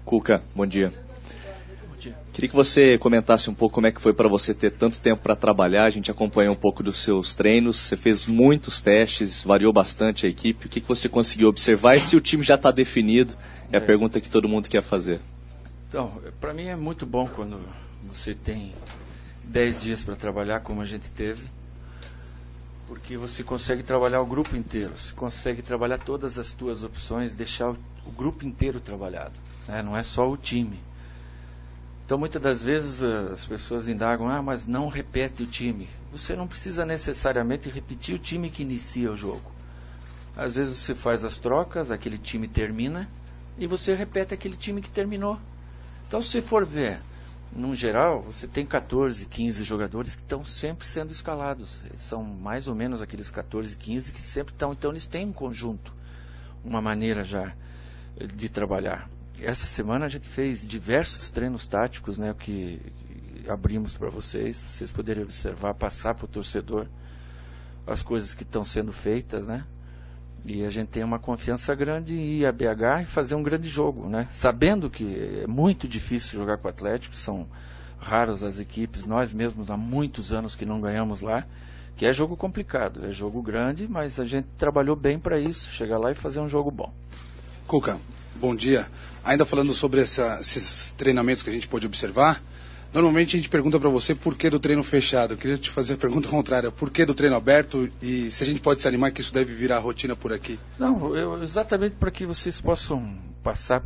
Cuca, bom dia. Bom dia. Queria que você comentasse um pouco como é que foi para você ter tanto tempo para trabalhar. A gente acompanhou um pouco dos seus treinos, você fez muitos testes, variou bastante a equipe. O que você conseguiu observar e se o time já está definido? É a pergunta que todo mundo quer fazer. Então, para mim é muito bom quando você tem 10 dias para trabalhar, como a gente teve, porque você consegue trabalhar o grupo inteiro, você consegue trabalhar todas as tuas opções, deixar o grupo inteiro trabalhado, né? Não é só o time. Então, muitas das vezes as pessoas indagam, mas não repete o time. Você não precisa necessariamente repetir o time que inicia o jogo. Às vezes você faz as trocas, aquele time termina, e você repete aquele time que terminou. Então, se for ver, no geral, você tem 14, 15 jogadores que estão sempre sendo escalados. São mais ou menos aqueles 14, 15 que sempre estão. Então, eles têm um conjunto, uma maneira já de trabalhar. Essa semana a gente fez diversos treinos táticos, né, que abrimos para vocês poderem observar, passar para o torcedor as coisas que estão sendo feitas, né? E a gente tem uma confiança grande em ir a BH e fazer um grande jogo, né? Sabendo que é muito difícil jogar com o Atlético, são raras as equipes, nós mesmos há muitos anos que não ganhamos lá, que é jogo complicado, é jogo grande, mas a gente trabalhou bem para isso, chegar lá e fazer um jogo bom. Cuca, bom dia. Ainda falando sobre esses treinamentos que a gente pôde observar, normalmente a gente pergunta para você por que do treino fechado. Eu queria te fazer a pergunta contrária. Por que do treino aberto e se a gente pode se animar que isso deve virar rotina por aqui? Não, exatamente para que vocês possam passar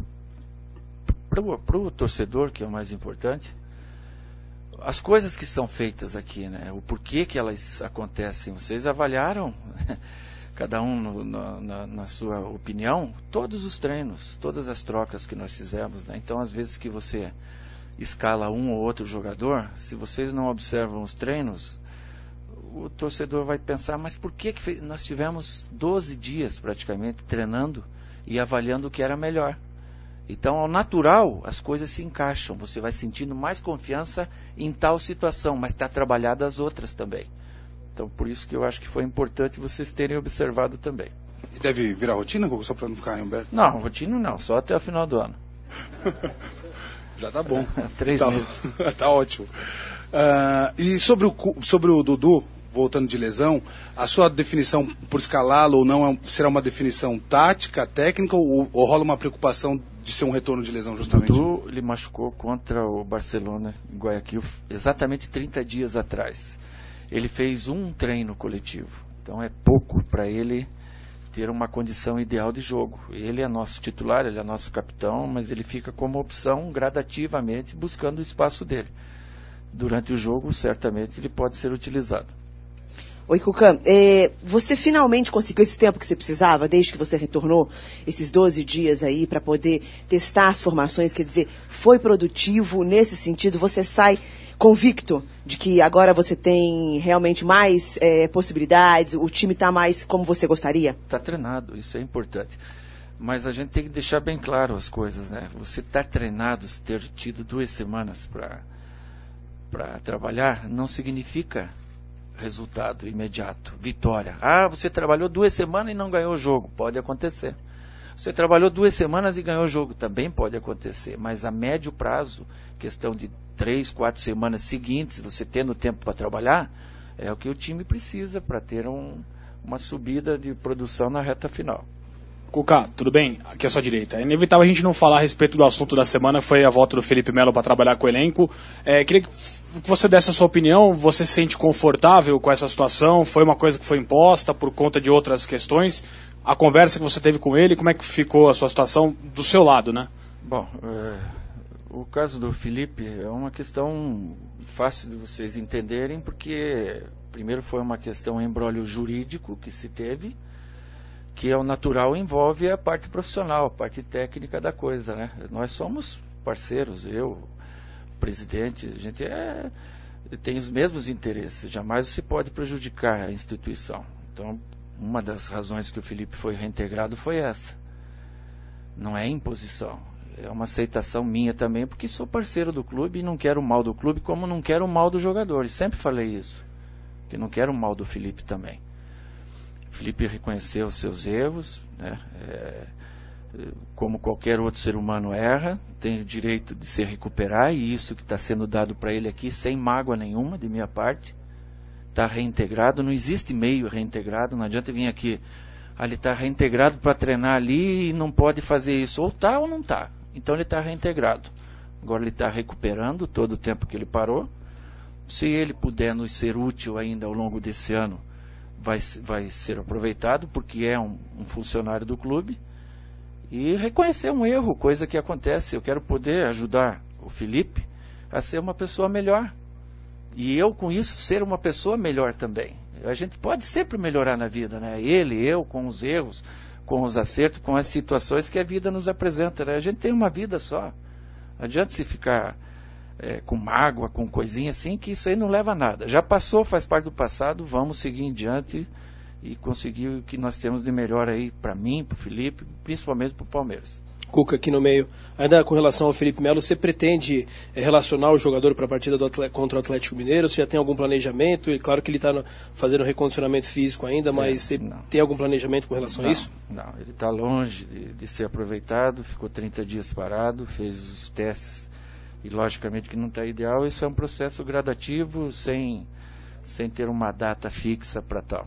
para o torcedor, que é o mais importante, as coisas que são feitas aqui, né? O porquê que elas acontecem. Vocês avaliaram, cada um na sua opinião, todos os treinos, todas as trocas que nós fizemos, né? Então, às vezes que você escala um ou outro jogador, se vocês não observam os treinos, o torcedor vai pensar, mas por que nós tivemos 12 dias praticamente treinando e avaliando o que era melhor? Então, ao natural, as coisas se encaixam, você vai sentindo mais confiança em tal situação, mas está trabalhado as outras também. Então, por isso que eu acho que foi importante vocês terem observado também. E deve virar rotina, só para não ficar em Humberto? Não, rotina não, só até o final do ano. Já tá bom. 3 meses. Tá ótimo. E sobre o Dudu, voltando de lesão, a sua definição por escalá-lo ou não será uma definição tática, técnica ou rola uma preocupação de ser um retorno de lesão justamente? O Dudu ele machucou contra o Barcelona em Guayaquil exatamente 30 dias atrás. Ele fez um treino coletivo, então é pouco para ele ter uma condição ideal de jogo. Ele é nosso titular, ele é nosso capitão, mas ele fica como opção gradativamente buscando o espaço dele. Durante o jogo, certamente, ele pode ser utilizado. Oi, Cuca, você finalmente conseguiu esse tempo que você precisava, desde que você retornou, esses 12 dias aí, para poder testar as formações, quer dizer, foi produtivo nesse sentido? Você sai convicto de que agora você tem realmente mais possibilidades, o time está mais como você gostaria? Está treinado, isso é importante. Mas a gente tem que deixar bem claro as coisas, né? Você estar treinado, ter tido 2 semanas para trabalhar, não significa resultado imediato, vitória. Você trabalhou 2 semanas e não ganhou o jogo, pode acontecer. Você trabalhou 2 semanas e ganhou o jogo, também pode acontecer, mas a médio prazo, questão de 3, 4 semanas seguintes, você tendo tempo para trabalhar, é o que o time precisa para ter uma subida de produção na reta final. Cuca, tudo bem? Aqui é a sua direita. É inevitável a gente não falar a respeito do assunto da semana, foi a volta do Felipe Melo para trabalhar com o elenco. Queria que você desse a sua opinião, você se sente confortável com essa situação? Foi uma coisa que foi imposta por conta de outras questões? A conversa que você teve com ele, como é que ficou a sua situação do seu lado, né? Bom, o caso do Felipe é uma questão fácil de vocês entenderem, porque primeiro foi uma questão embrólio jurídico que se teve, que é o natural, envolve a parte profissional, a parte técnica da coisa, né? Nós somos parceiros, eu, o presidente, a gente tem os mesmos interesses, jamais se pode prejudicar a instituição. Então, uma das razões que o Felipe foi reintegrado foi essa. Não é imposição, é uma aceitação minha também, porque sou parceiro do clube e não quero o mal do clube, como não quero o mal dos jogadores. Sempre falei isso, que não quero o mal do Felipe também. O Felipe reconheceu os seus erros, né? como qualquer outro ser humano erra, tem o direito de se recuperar, e isso que está sendo dado para ele aqui, sem mágoa nenhuma de minha parte, está reintegrado, não existe meio reintegrado, não adianta vir aqui, ele está reintegrado para treinar ali e não pode fazer isso, ou está ou não está, então ele está reintegrado. Agora ele está recuperando todo o tempo que ele parou, se ele puder nos ser útil ainda ao longo desse ano, vai ser aproveitado, porque é um funcionário do clube, e reconhecer um erro, coisa que acontece. Eu quero poder ajudar o Felipe a ser uma pessoa melhor. E eu, com isso, ser uma pessoa melhor também. A gente pode sempre melhorar na vida, né? Ele, eu, com os erros, com os acertos, com as situações que a vida nos apresenta, né? A gente tem uma vida só. Não adianta se ficar com mágoa, com coisinha assim, que isso aí não leva a nada. Já passou, faz parte do passado, vamos seguir em diante e conseguir o que nós temos de melhor aí para mim, para o Felipe, principalmente para o Palmeiras. Cuca, aqui no meio. Ainda com relação ao Felipe Melo, você pretende relacionar o jogador para a partida contra o Atlético Mineiro? Você já tem algum planejamento? E claro que ele está fazendo recondicionamento físico ainda, mas você tem algum planejamento com relação a isso? Não, ele está longe de ser aproveitado, ficou 30 dias parado, fez os testes e logicamente que não está ideal. Isso é um processo gradativo, sem ter uma data fixa para tal.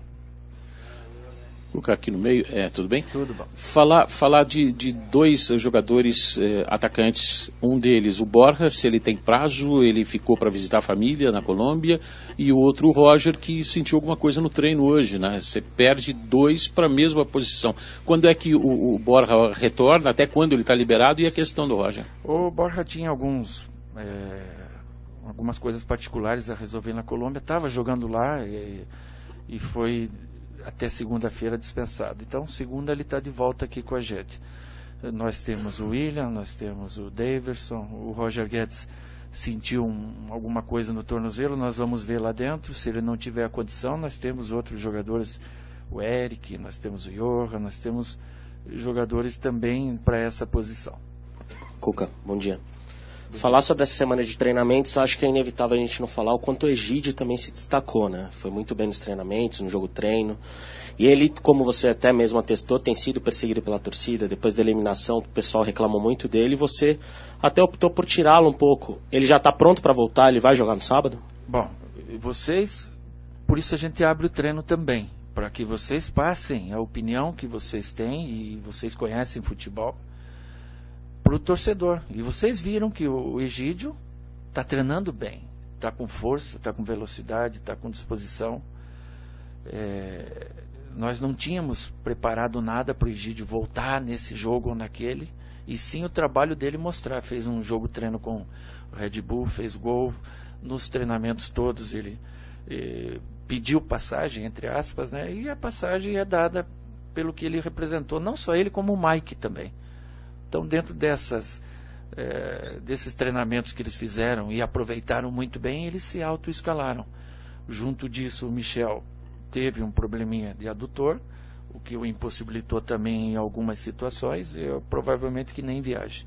Colocar aqui no meio, tudo bem? Tudo bom. Falar de dois jogadores atacantes, um deles, o Borja, se ele tem prazo, ele ficou para visitar a família na Colômbia, e o outro, o Roger, que sentiu alguma coisa no treino hoje, né? Você perde dois para a mesma posição. Quando é que o Borja retorna, até quando ele está liberado, e a questão do Roger? O Borja tinha algumas coisas particulares a resolver na Colômbia, estava jogando lá e foi até segunda-feira dispensado. Então, segunda ele está de volta aqui com a gente. Nós temos o William, nós temos o Daverson, o Roger Guedes sentiu alguma coisa no tornozelo, nós vamos ver lá dentro. Se ele não tiver a condição, nós temos outros jogadores, o Eric, nós temos o Johan, nós temos jogadores também para essa posição. Cuca, bom dia. Falar sobre essa semana de treinamentos, acho que é inevitável a gente não falar o quanto o Egídio também se destacou, né? Foi muito bem nos treinamentos, no jogo treino. E ele, como você até mesmo atestou, tem sido perseguido pela torcida. Depois da eliminação, o pessoal reclamou muito dele e você até optou por tirá-lo um pouco. Ele já está pronto para voltar? Ele vai jogar no sábado? Bom, por isso a gente abre o treino também, para que vocês passem a opinião que vocês têm e vocês conhecem futebol para o torcedor. E vocês viram que o Egídio está treinando bem, está com força, está com velocidade, está com disposição. Nós não tínhamos preparado nada para o Egídio voltar nesse jogo ou naquele, e sim o trabalho dele mostrar. Fez um jogo treino com o Red Bull, fez gol, nos treinamentos todos ele pediu passagem, entre aspas, né? E a passagem é dada pelo que ele representou, não só ele como o Mike também. Então, dentro desses treinamentos que eles fizeram e aproveitaram muito bem, eles se autoescalaram. Junto disso, o Michel teve um probleminha de adutor, o que o impossibilitou também em algumas situações, e provavelmente que nem viaje.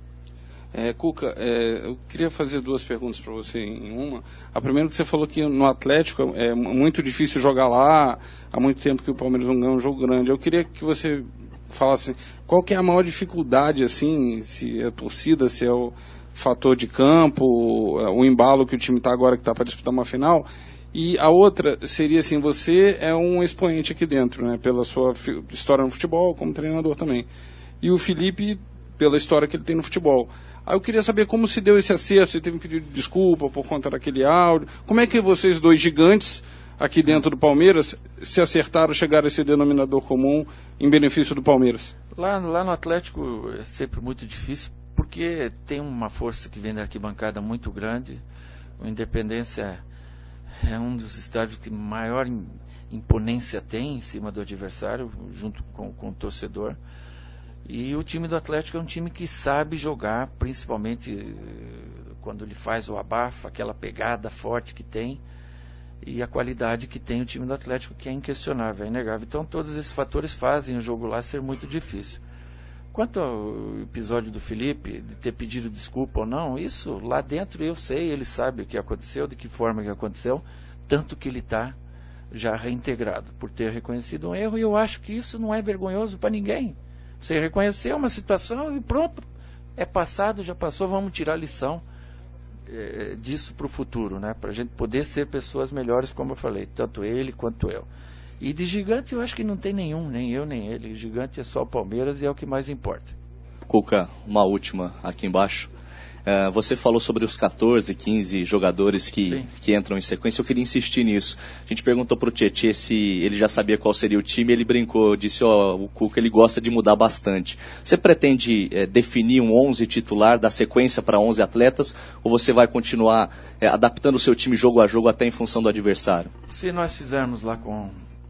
Cuca, eu queria fazer duas perguntas para você em uma. A primeira, que você falou que no Atlético é muito difícil jogar lá, há muito tempo que o Palmeiras não ganha um jogo grande. Eu queria que você falasse qual que é a maior dificuldade, assim, se é a torcida, se é o fator de campo, o embalo que o time está agora, que está para disputar uma final. E a outra seria assim, você é um expoente aqui dentro, né, pela sua história no futebol, como treinador também. E o Felipe, pela história que ele tem no futebol. Aí eu queria saber como se deu esse acerto, se teve um pedido de desculpa por conta daquele áudio. Como é que vocês dois gigantes aqui dentro do Palmeiras se acertaram, chegaram a esse denominador comum em benefício do Palmeiras? Lá no Atlético é sempre muito difícil, porque tem uma força que vem da arquibancada muito grande. O Independência é um dos estádios que maior imponência tem em cima do adversário, junto com o torcedor. E o time do Atlético é um time que sabe jogar, principalmente quando ele faz o abafa, aquela pegada forte que tem, e a qualidade que tem o time do Atlético, que é inquestionável, é inegável. Então todos esses fatores fazem o jogo lá ser muito difícil. Quanto ao episódio do Felipe, de ter pedido desculpa ou não, isso lá dentro eu sei, ele sabe o que aconteceu, de que forma que aconteceu, tanto que ele está já reintegrado por ter reconhecido um erro, e eu acho que isso não é vergonhoso para ninguém. Você reconhecer uma situação e pronto, é passado, já passou, vamos tirar a lição disso para o futuro, né? Para a gente poder ser pessoas melhores, como eu falei, tanto ele quanto eu. E de gigante eu acho que não tem nenhum, nem eu nem ele. Gigante é só o Palmeiras e é o que mais importa. Cuca, uma última aqui embaixo. Você falou sobre os 14, 15 jogadores que entram em sequência. Eu queria insistir nisso. A gente perguntou para o Tietê se ele já sabia qual seria o time. Ele brincou, disse, o Cuca ele gosta de mudar bastante. Você pretende definir um 11 titular, dar sequência para 11 atletas? Ou você vai continuar adaptando o seu time jogo a jogo até em função do adversário? Se nós fizermos lá com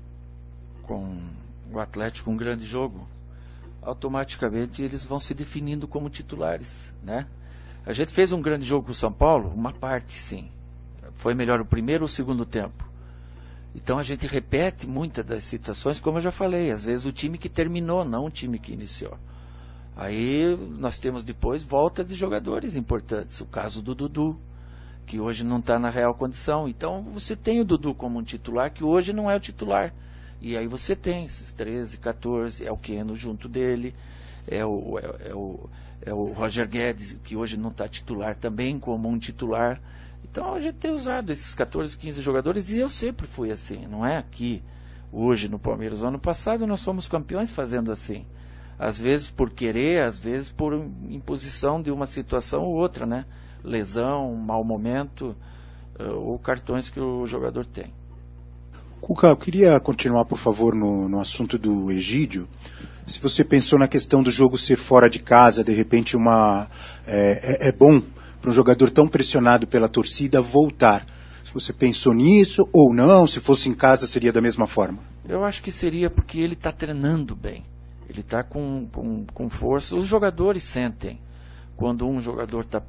o Atlético um grande jogo, automaticamente eles vão se definindo como titulares, né? A gente fez um grande jogo com o São Paulo, uma parte sim. Foi melhor o primeiro ou o segundo tempo. Então a gente repete muitas das situações, como eu já falei, às vezes o time que terminou, não o time que iniciou. Aí nós temos depois volta de jogadores importantes, o caso do Dudu, que hoje não está na real condição. Então você tem o Dudu como um titular, que hoje não é o titular. E aí você tem esses 13, 14, é o Keno junto dele, é o Roger Guedes, que hoje não está titular também como um titular. Então a gente tem usado esses 14, 15 jogadores e eu sempre fui assim, não é aqui, hoje no Palmeiras. No ano passado nós somos campeões fazendo assim. Às vezes por querer, às vezes por imposição de uma situação ou outra, né? Lesão, mau momento, ou cartões que o jogador tem. Cuca, eu queria continuar, por favor, no assunto do Egídio. Se você pensou na questão do jogo ser fora de casa, de repente é bom para um jogador tão pressionado pela torcida voltar. Se você pensou nisso ou não, se fosse em casa seria da mesma forma? Eu acho que seria porque ele está treinando bem. Ele está com força. Os jogadores sentem quando um jogador está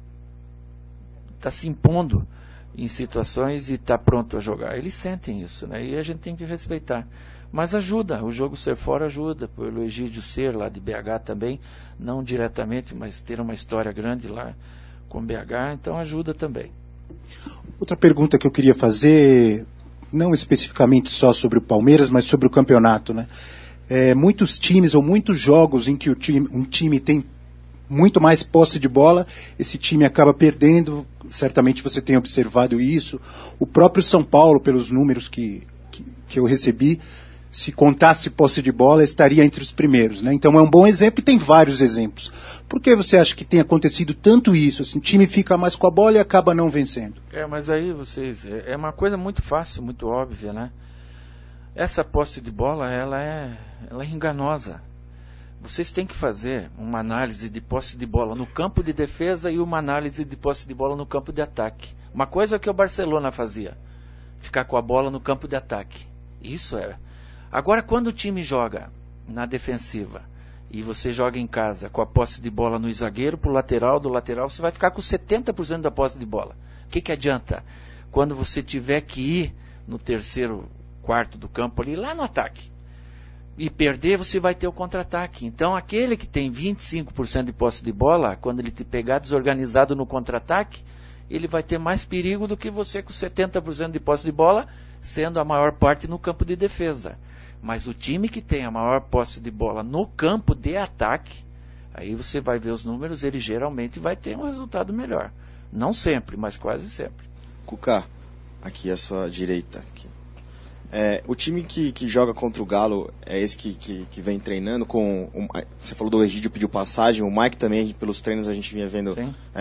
se impondo em situações e está pronto a jogar. Eles sentem isso, né? E a gente tem que respeitar. Mas ajuda, o jogo ser fora ajuda, pelo Egídio ser lá de BH também, não diretamente, mas ter uma história grande lá com BH, então ajuda também. Outra pergunta que eu queria fazer, não especificamente só sobre o Palmeiras, mas sobre o campeonato, né? Muitos times ou muitos jogos em que um time tem muito mais posse de bola, esse time acaba perdendo, certamente você tem observado isso. O próprio São Paulo, pelos números que eu recebi, se contasse posse de bola, estaria entre os primeiros, né? Então é um bom exemplo e tem vários exemplos. Por que você acha que tem acontecido tanto isso? Assim, o time fica mais com a bola e acaba não vencendo. Mas aí é uma coisa muito fácil, muito óbvia, né? Essa posse de bola, ela é enganosa. Vocês têm que fazer uma análise de posse de bola no campo de defesa e uma análise de posse de bola no campo de ataque. Uma coisa que o Barcelona fazia, ficar com a bola no campo de ataque. Isso é. Agora, quando o time joga na defensiva e você joga em casa com a posse de bola no zagueiro, pro lateral, do lateral, você vai ficar com 70% da posse de bola. O que adianta? Quando você tiver que ir no terceiro quarto do campo ali, lá no ataque, e perder, você vai ter o contra-ataque. Então, aquele que tem 25% de posse de bola, quando ele te pegar desorganizado no contra-ataque, ele vai ter mais perigo do que você com 70% de posse de bola, sendo a maior parte no campo de defesa. Mas o time que tem a maior posse de bola no campo de ataque, aí você vai ver os números, ele geralmente vai ter um resultado melhor. Não sempre, mas quase sempre. Cuca, aqui à sua direita. Aqui. O time que joga contra o Galo é esse que vem treinando com... Você falou do Egídio, pediu passagem, o Mike também, pelos treinos a gente vinha vendo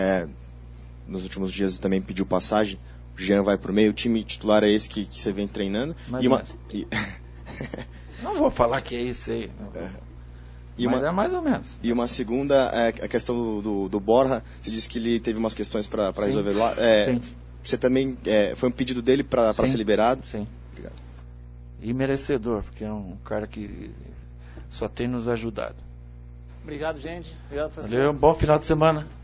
nos últimos dias também pediu passagem, o Jean vai pro meio, o time titular é esse que você vem treinando. Não vou falar que é isso aí. Mas é mais ou menos. E uma segunda, a questão do Borja, você disse que ele teve umas questões para resolver lá. Sim. Você também, foi um pedido dele para ser liberado? Sim. Obrigado. E merecedor, porque é um cara que só tem nos ajudado. Obrigado, gente. Obrigado, Valeu, bom final de semana.